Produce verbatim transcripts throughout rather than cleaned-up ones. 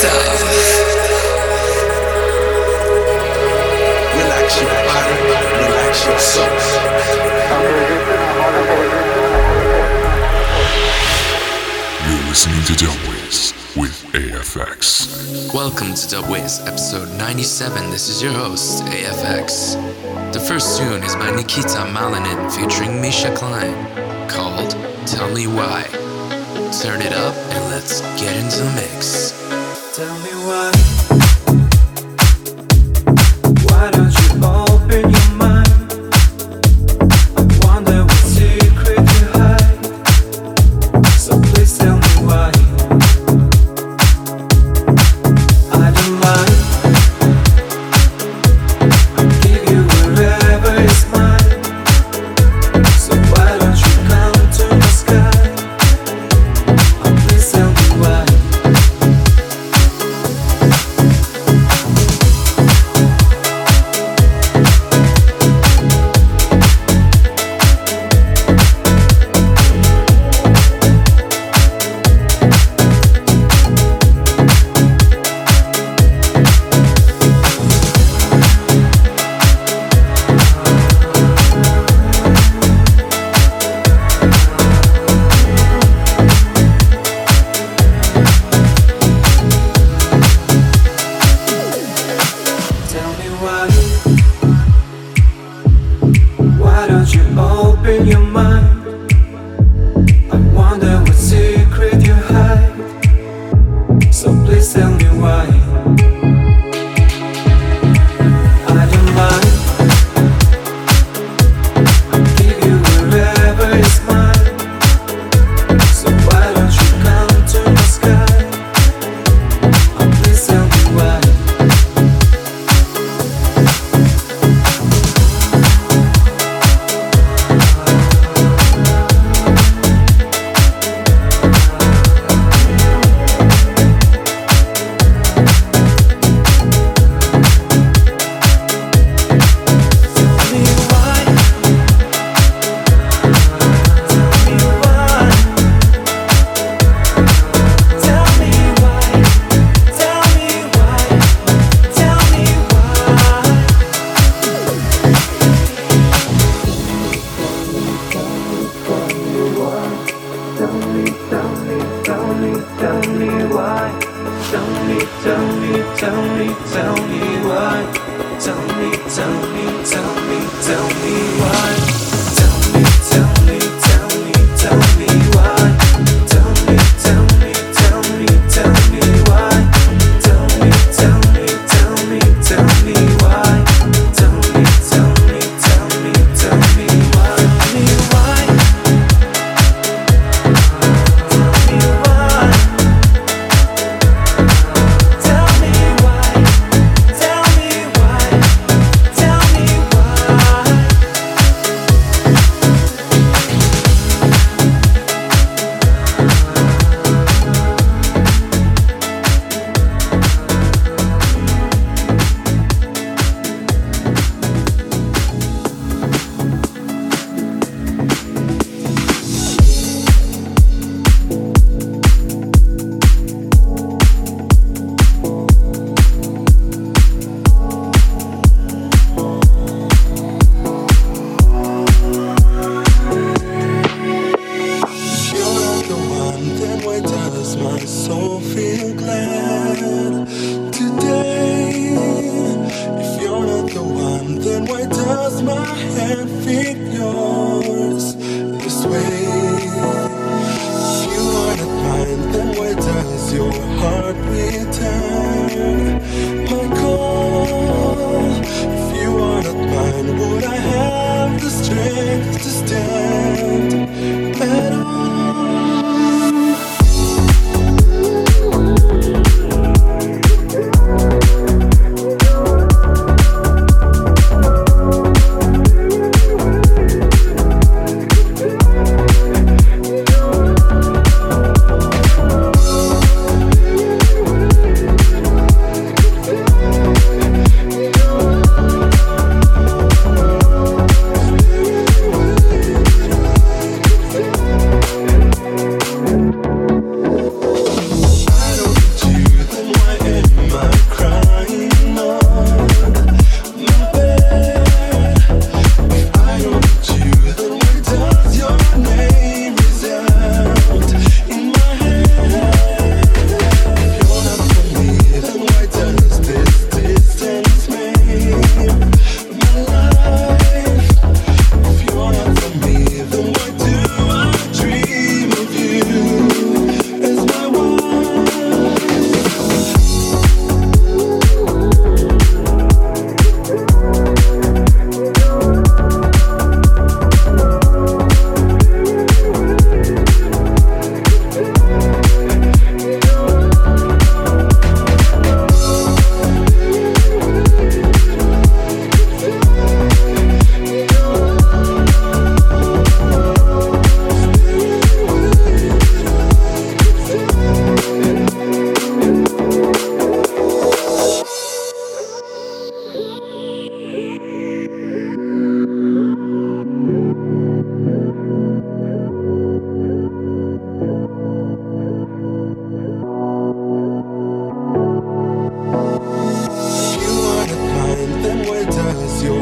Welcome to Dubways, episode ninety-seven. This is your host, A F X. The first tune is by Nikita Malinin featuring Misha Klein, called Tell Me Why. Turn it up and let's get into the mix. Tell me why. Why don't you open your mind? I wonder what secret you hide. So please tell me why.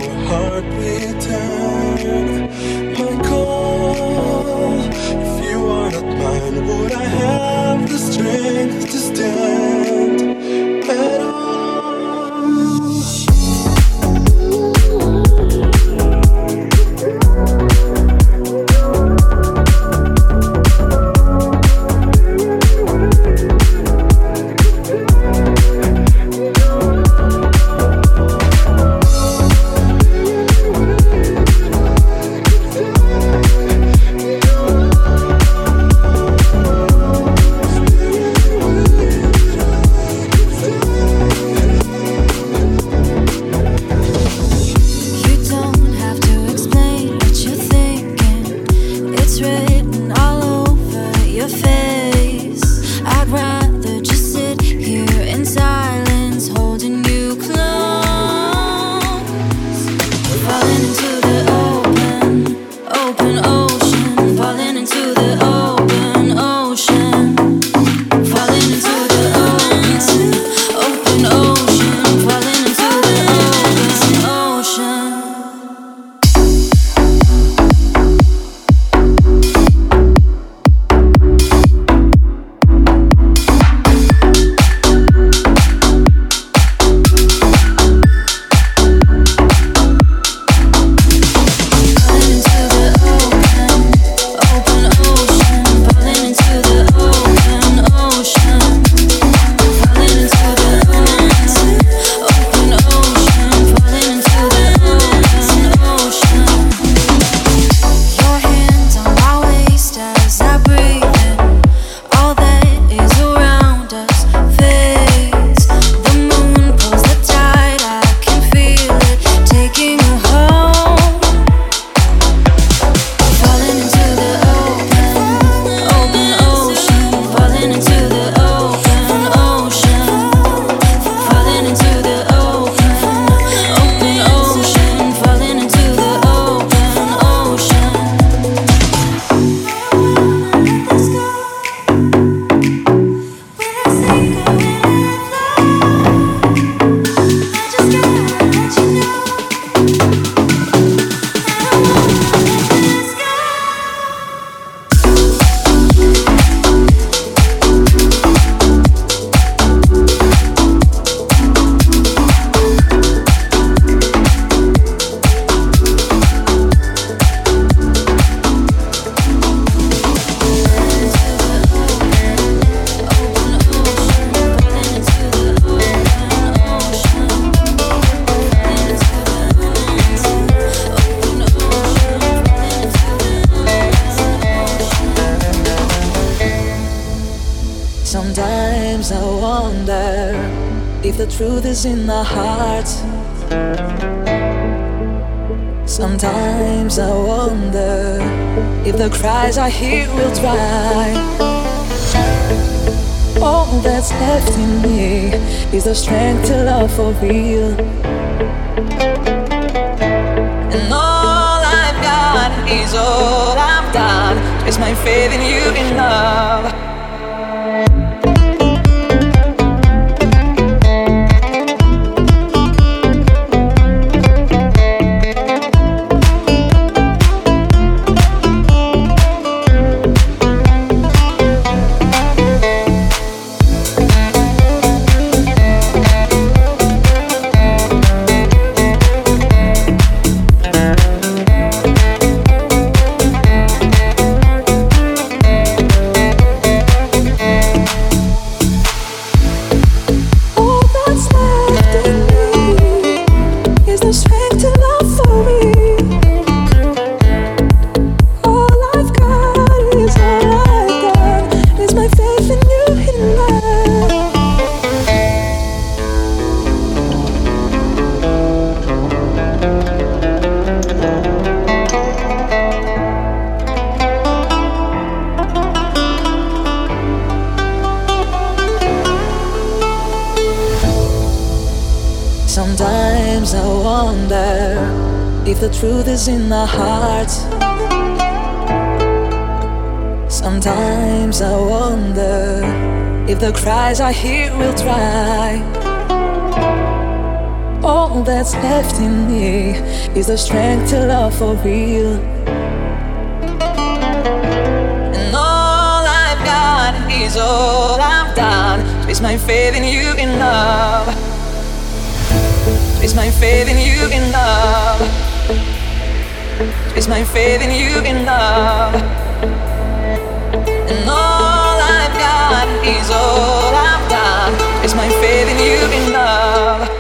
heart return my call. If you are not mine, would I have the strength to stand at all? Sometimes I wonder if the truth is in the heart. Sometimes I wonder if the cries I hear will dry. All that's left in me is the strength to love for real. And all I've got is all I've done. It's my faith in you in love. Sometimes I wonder if the truth is in the heart. Sometimes I wonder if the cries I hear will dry. all that's left in me is the strength to love for real. And all I've got is all I've done. Place my faith in you in love. Place my faith in you in love. Place my faith in you in love. And all I've got is all I've done. Place my faith in you in love.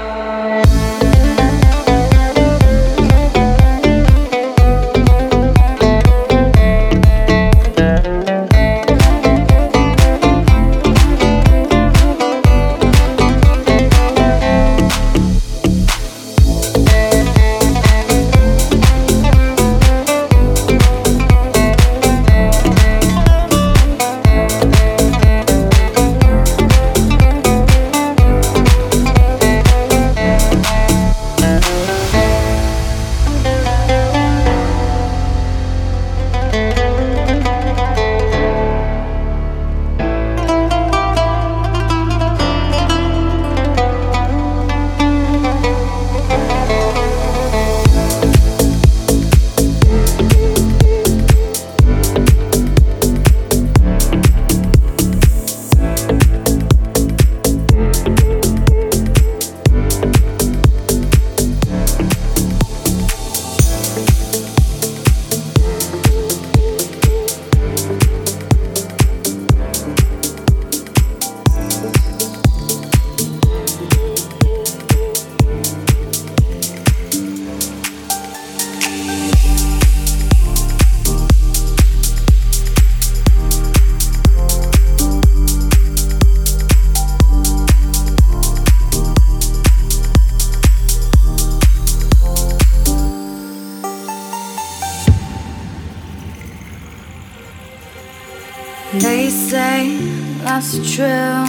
They say life's a trail,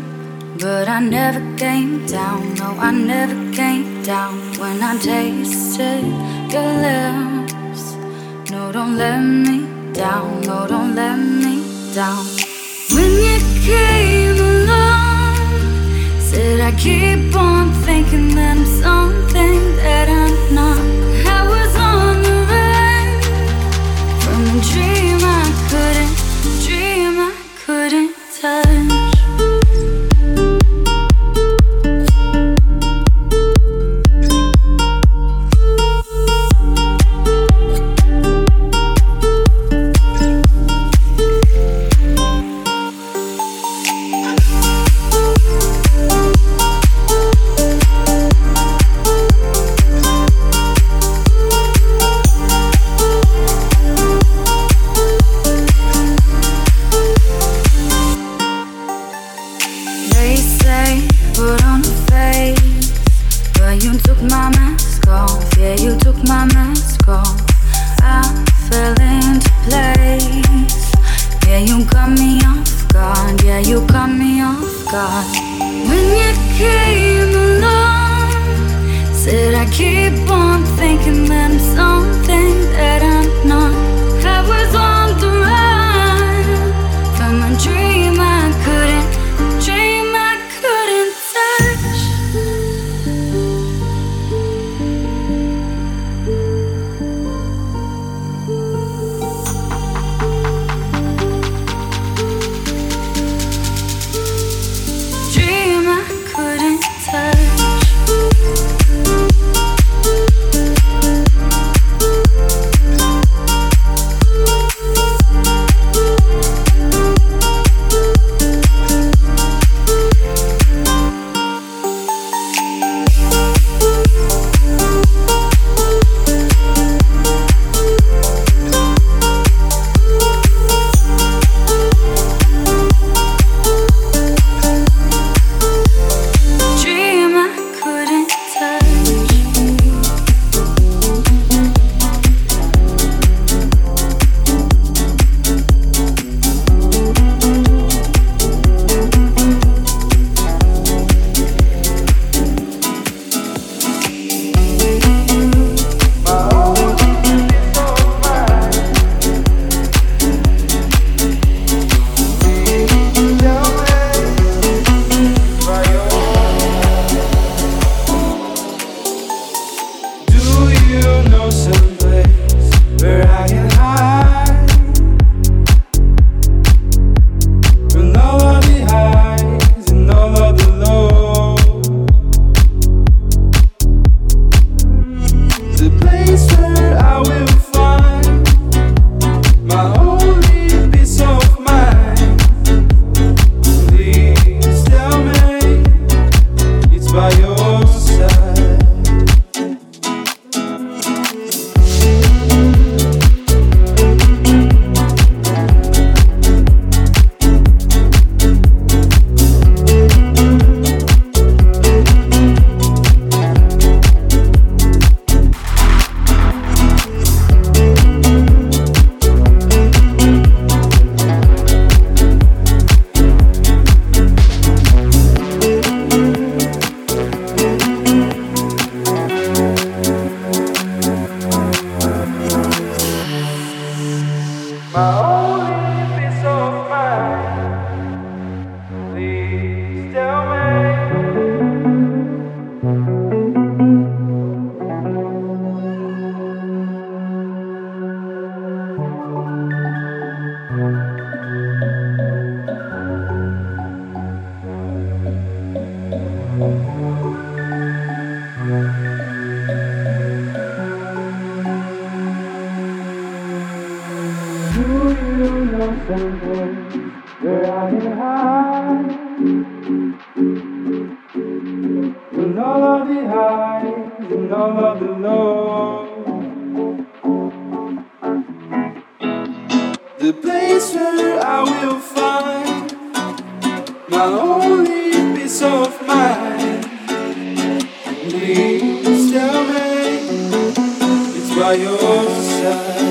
but I never came down. No, I never came down when I tasted your lips. No, don't let me down. No, don't let me down. When you came along, said I keep on thinking that I'm something that I'm not. I was on the run from a dream I couldn't dream, I couldn't touch. someplace where I can hide from all of the highs and all of the lows. The place where I will find my only peace of mind. Please tell me it's by your side. My only peace of mind. Please tell me. Do you know someplace where I can hide from all of the highs and all of the lows? The place where I will find my only peace of mind. Please tell me it's by your side.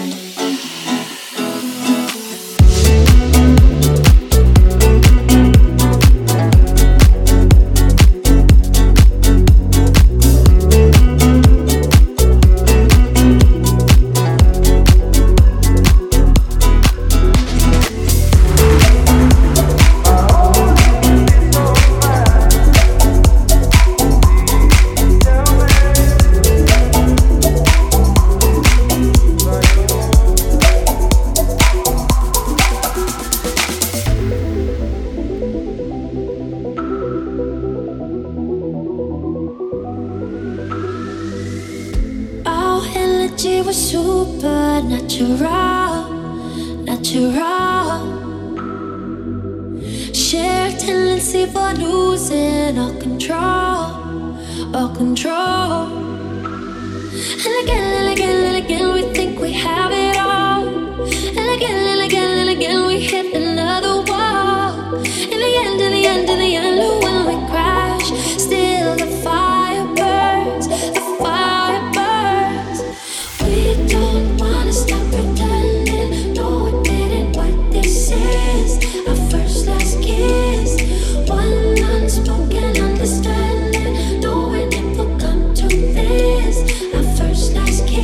She was supernatural, natural. Shared tendency for losing all control, all control. And again and again and again we think we have it all. And again and again and again we hit another wall. In the end, in the end, in the end, when we crash, still the fire burns, the fire burns. We don't wanna stop pretending, no admitting what this is. Our first last kiss, one unspoken understanding, knowing it will come to this. Our first last kiss.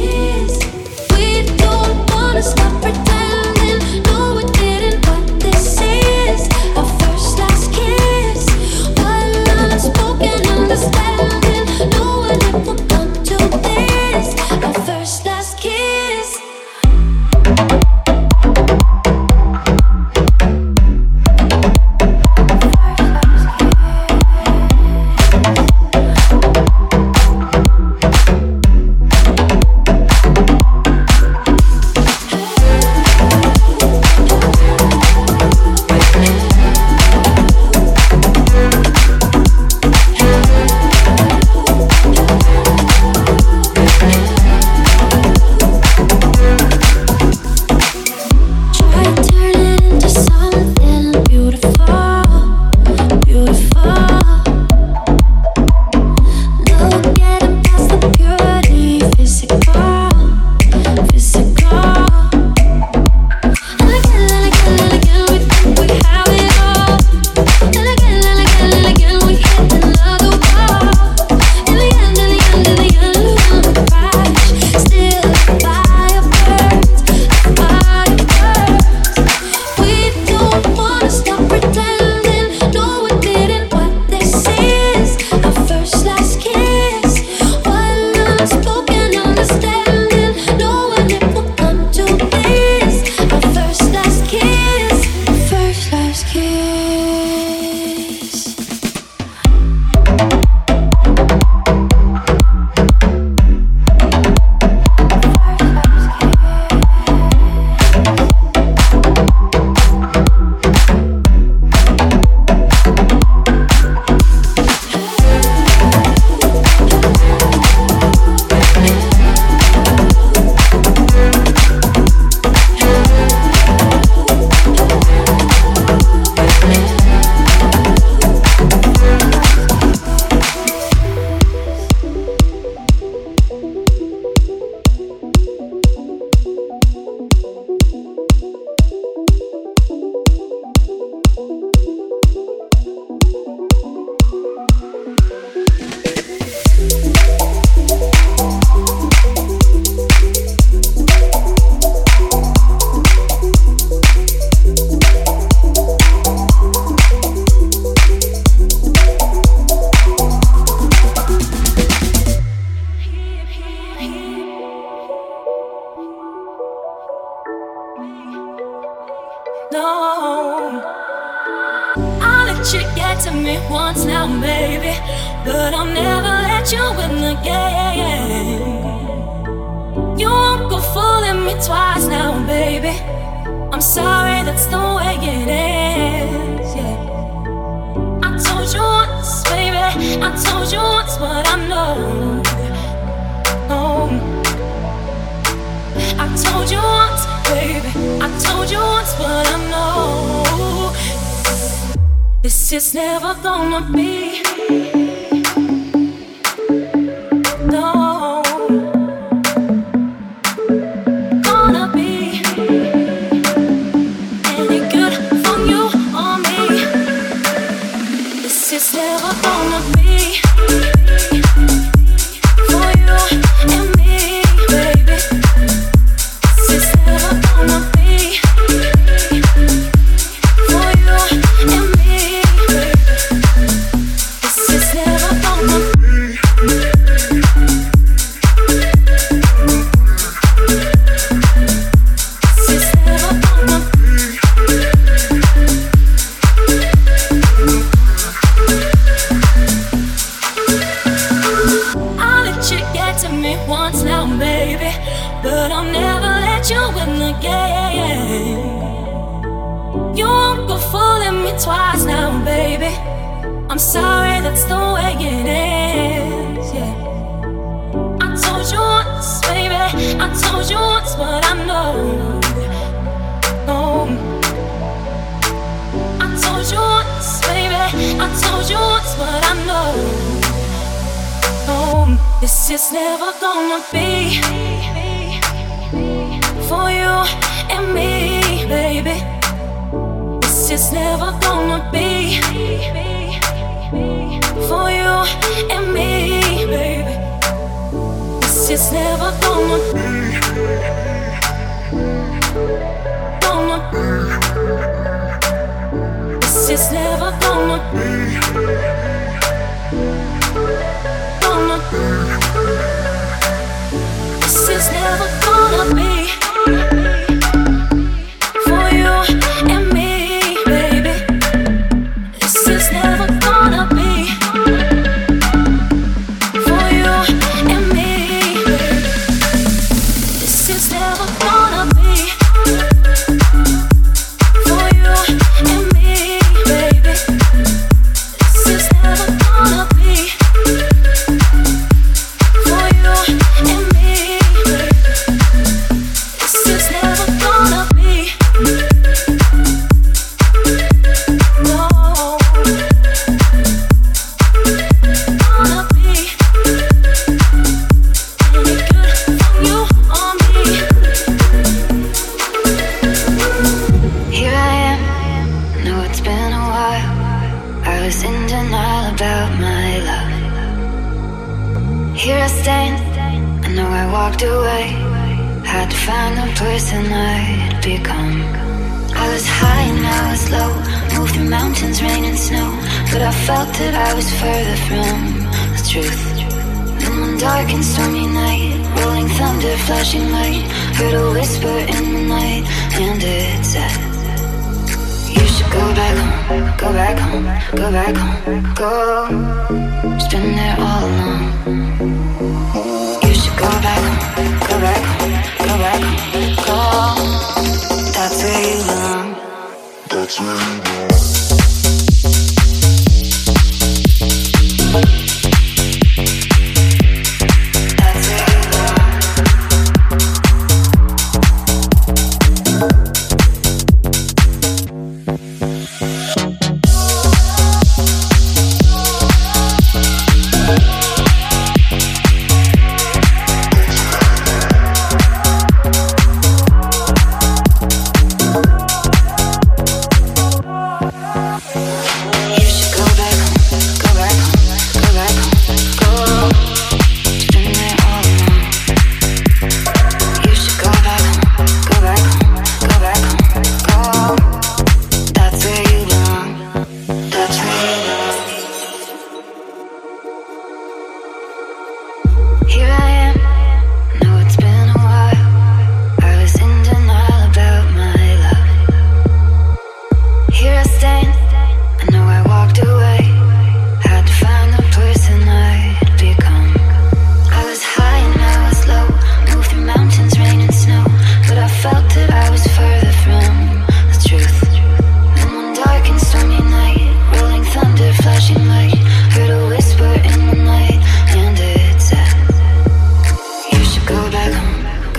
let you get to me once now, baby, but I'll never let you win again. You won't go fooling me twice now, baby. I'm sorry, that's the way it is, yeah. I told you once, baby, I told you once, but I know. Oh, I told you once, baby, I told you once, but I know this is never gonna be. No, gonna be any good for you or me. This is never gonna be for you and me, baby. This is never gonna be for you and me, baby. This is never gonna be. This is never gonna be. I'll let you get to me once now, baby, but I'll never let you win again. You won't go fooling me twice now, baby. I'm sorry, that's the way it is, yeah. I told you once, baby, I told you once, but I know. Oh, I told you once, baby, I told you once, but I know. Oh, this is never gonna be for you and me, baby. This is never gonna be for you and me, baby. This is never gonna be, gonna be. This is never gonna be, gonna be. This is never gonna be for you and me, baby. This is never gonna be for you and me, baby. This is never gonna be for you and me, baby. This is never gonna be for you and me, baby. This is never gonna be. No, gonna be any good for you or me. Here I am, know it's been a while. I was in denial about my love. Here I stand, I know I walked away. Had to find the person I'd become. I was high and I was low, moved through mountains, rain and snow, but I felt that I was further from the truth. In one dark and stormy night, rolling thunder, flashing light, heard a whisper in the night, and it said, you should go back home, go back home, go back home, go. Just been there all along. You should go back home, go back home, go back home, go. That's where you belong. That's where you belong. That's where you belong.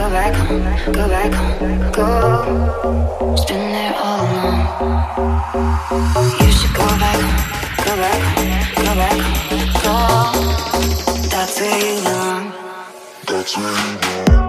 go back home, go back home, go. Just been there all along. You should go back home, go back home, go back home, go. That's where you belong. That's where you belong.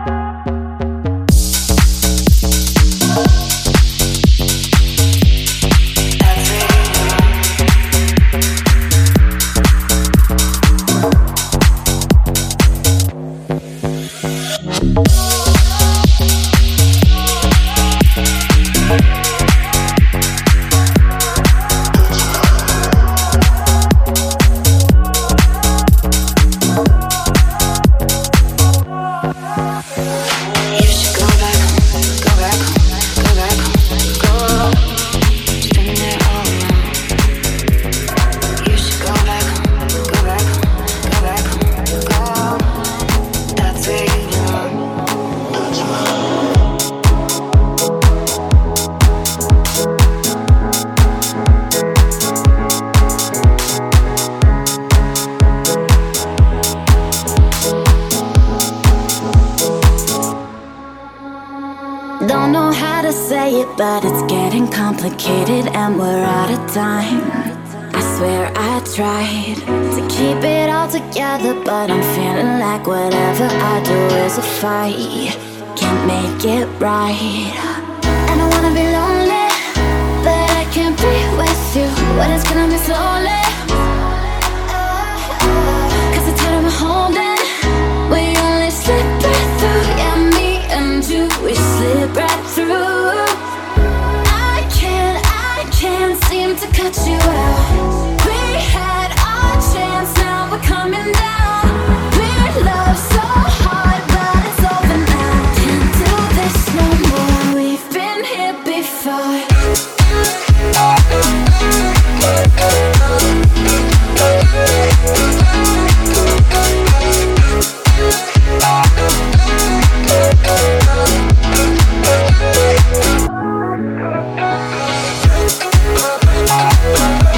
Don't know how to say it, but it's getting complicated and we're out of time. I swear I tried to keep it all together, but I'm feeling like whatever I do is a fight. Can't make it right. And I wanna be lonely, but I can't be with you when it's gonna be slowly. Cause the tighter we're holding, we only slip right through. Yeah, me and you, we slip right through. I can't, I can't seem to cut you out. We had our chance, now we're coming down. We love so hard, but it's over now. Can't do this no more, we've been here before. We'll be right back.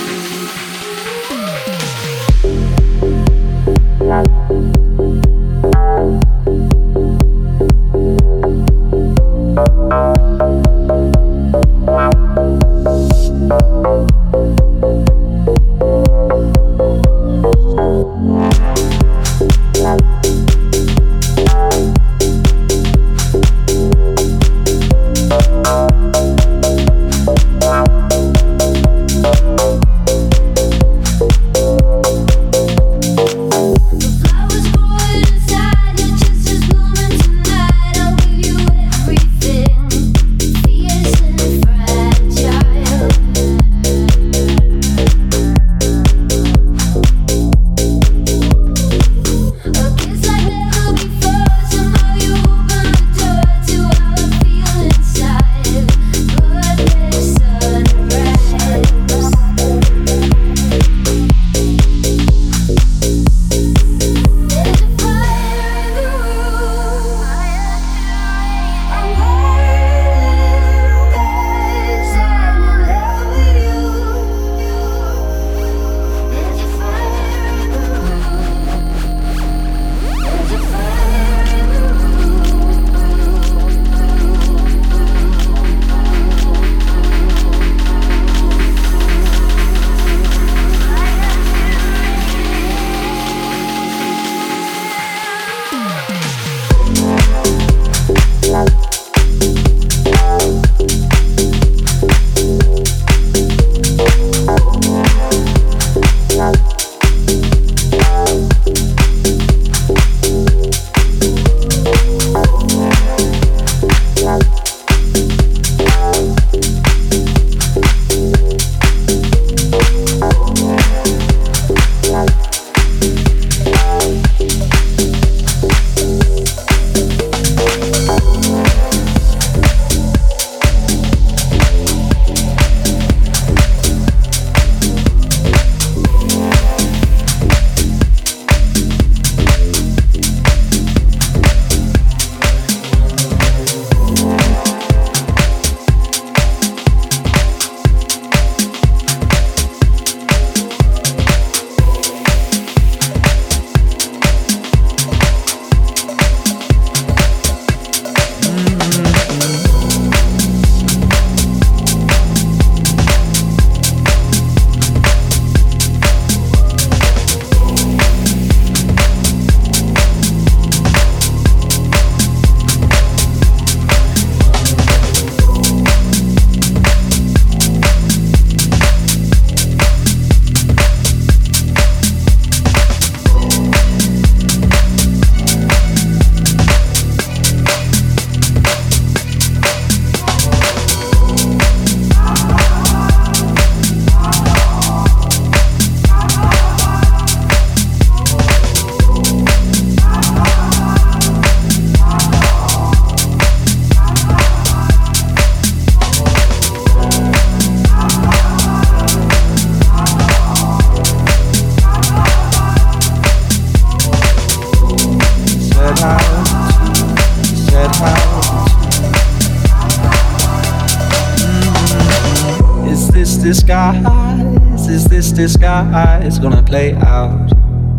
disguise? Is this disguise gonna play out?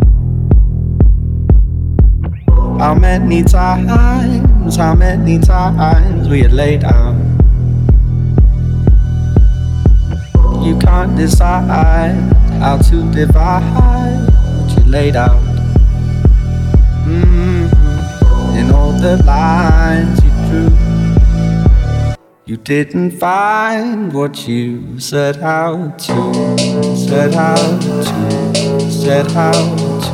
How many times, how many times we had laid out? You can't decide how to divide what you laid out. Mm-hmm. In all the lines you drew, you didn't find what you set out to, set out to, set out to,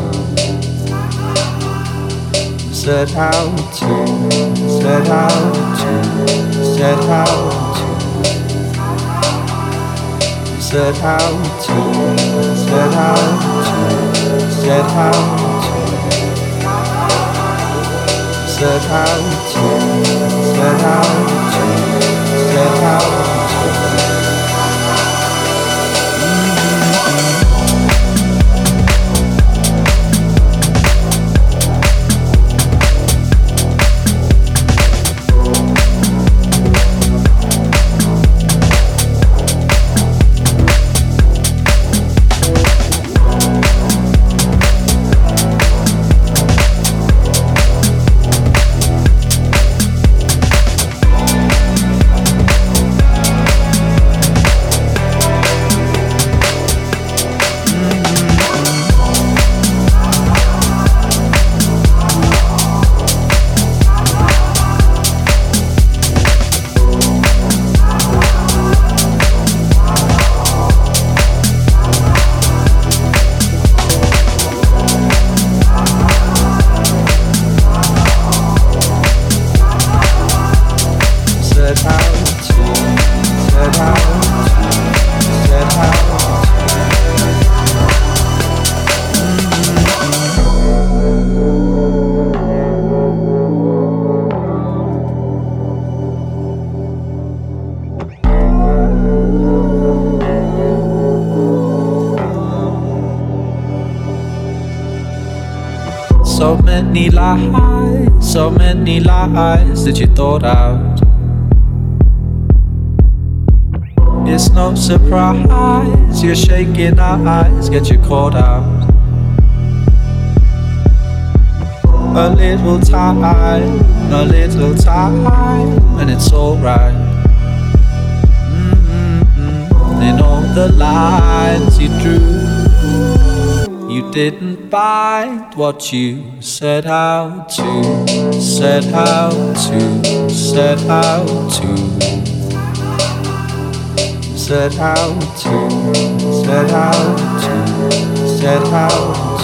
set out to, set out to, set out to, set out to, set out to, set out to, set out to, set out to. Set out So many lies, so many lies that you thought out. It's no surprise your shaking eyes get you caught out. A little time, a little time, and it's alright. Mm-hmm. In all the lines you drew, you didn't find what you set out to, set out to, set out to, set out to, set out to, set out to.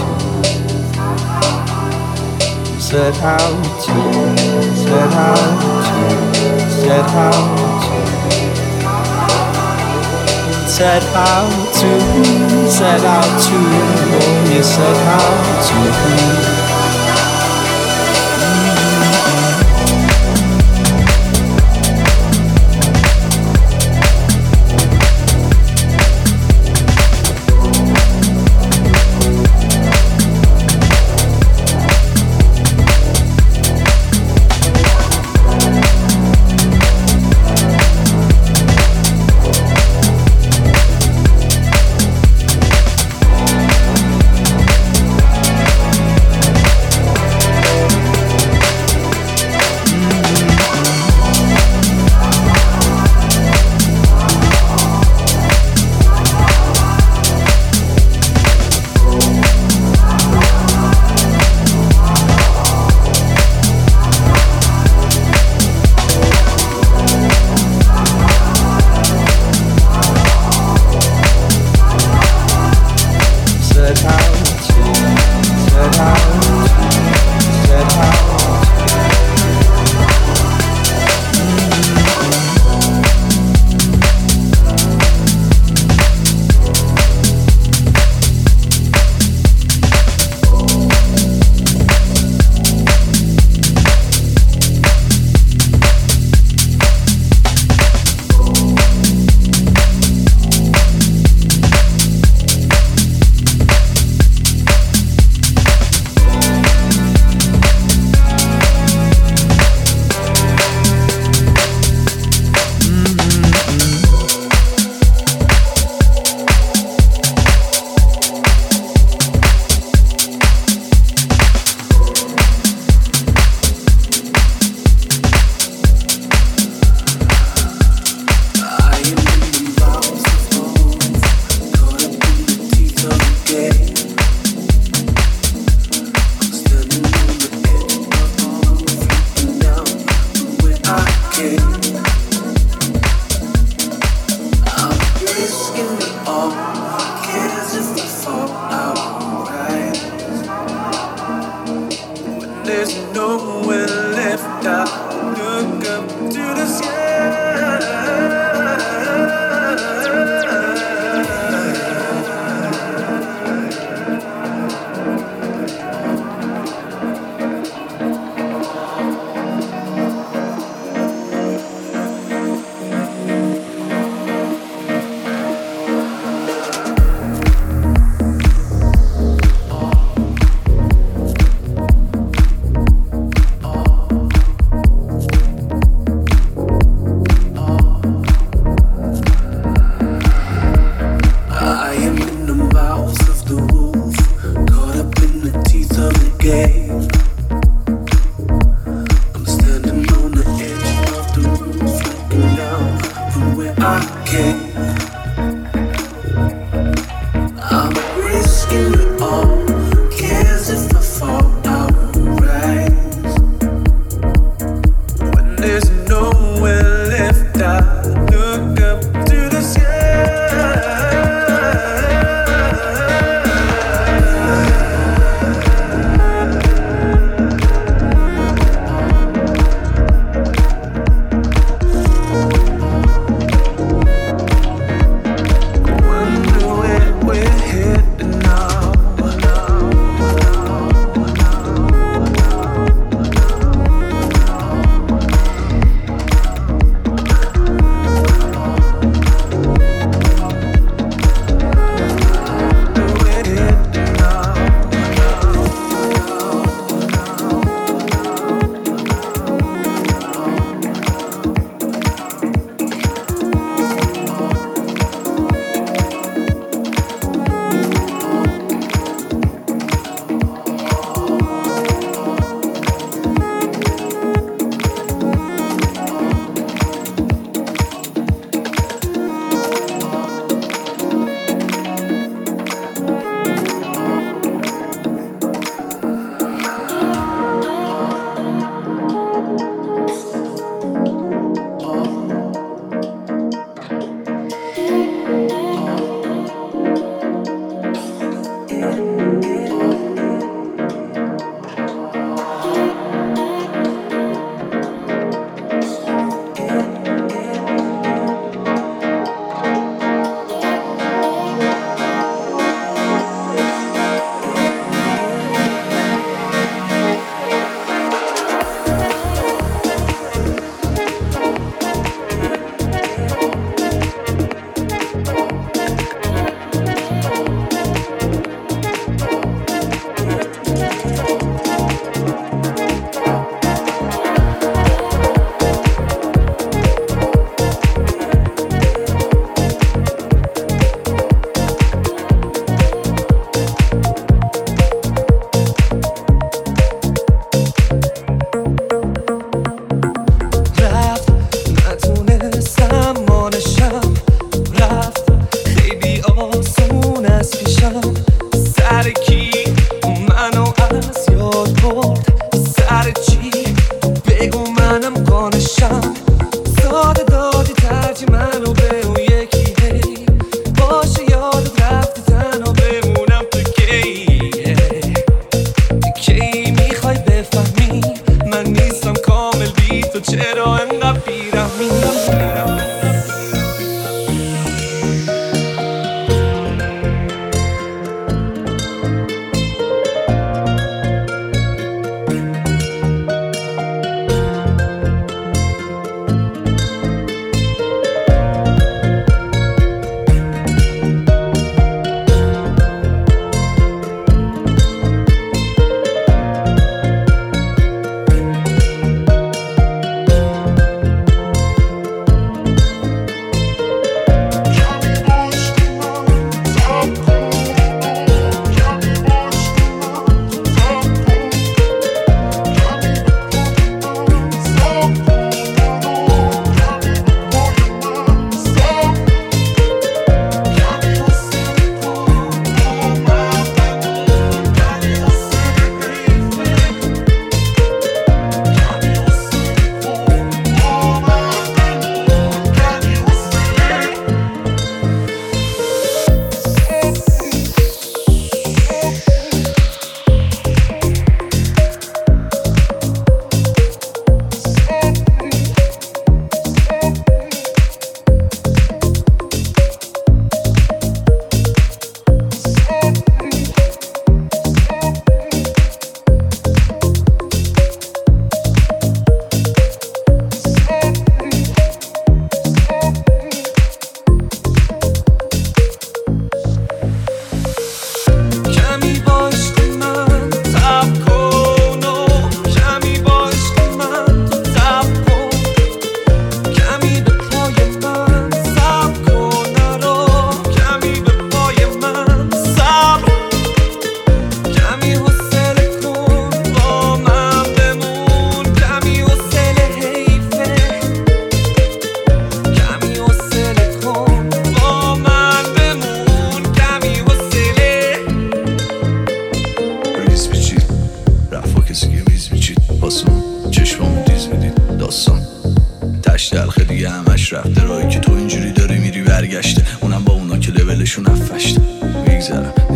Set out to, set out to, set out to, set out to, set out to, oh you set out to.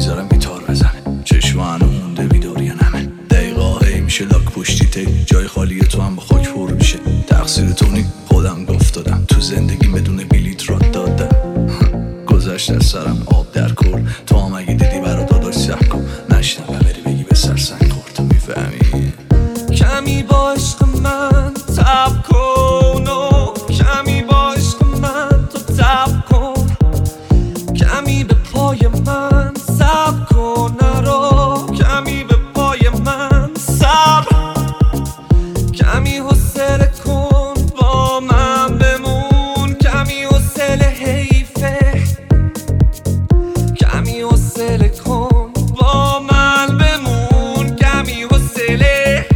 میذارم گیتار بزنه. چشم هنو مونده بیدار یا نمه، دقیقه هی میشه لاک پشتی تی، جای خالی تو هم با خاک پر میشه. تقصیر تو نی، خودم گفت دادم تو زندگی بدون بلیت رات دادم. گذشت از سرم آب در کل، تو هم اگه دیدی برا داداش سب کن، نشنم و بری بگی به سر سنگ خورد. تو میفهمی کمی با عشق من تب کن و کمی با عشق من تو تب کن، کمی به پای من سب کن نرو، کمی به پای من سب، کمی حوصله کن با من بمون، کمی حوصله حیفه، کمی حوصله کن با من بمون، کمی حوصله.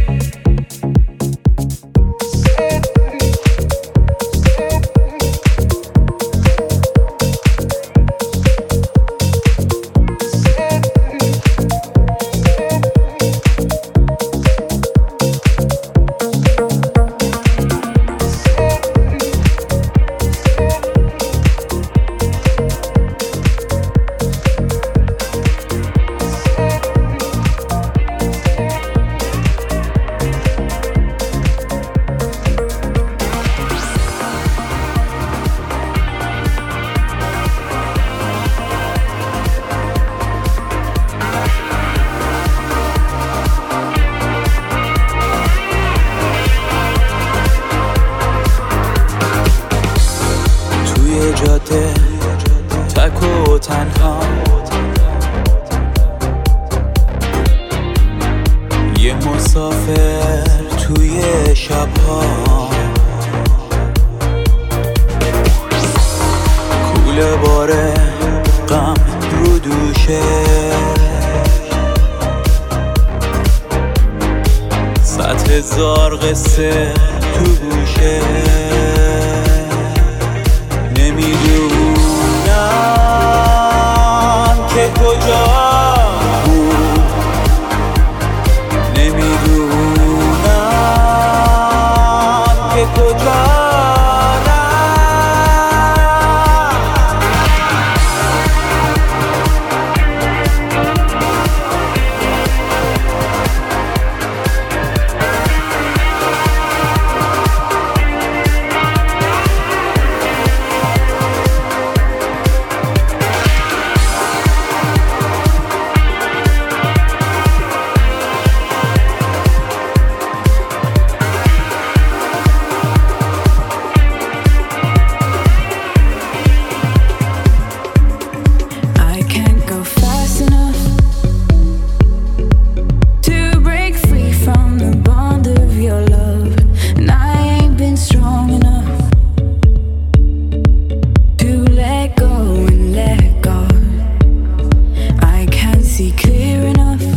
جاده تک و تنها، یه مسافر توی شبها، کوله باره غم رو دوشه، صد هزار قصه تو گوشه. نمیدونم که کجا بود، نمیدونم که کجا clear enough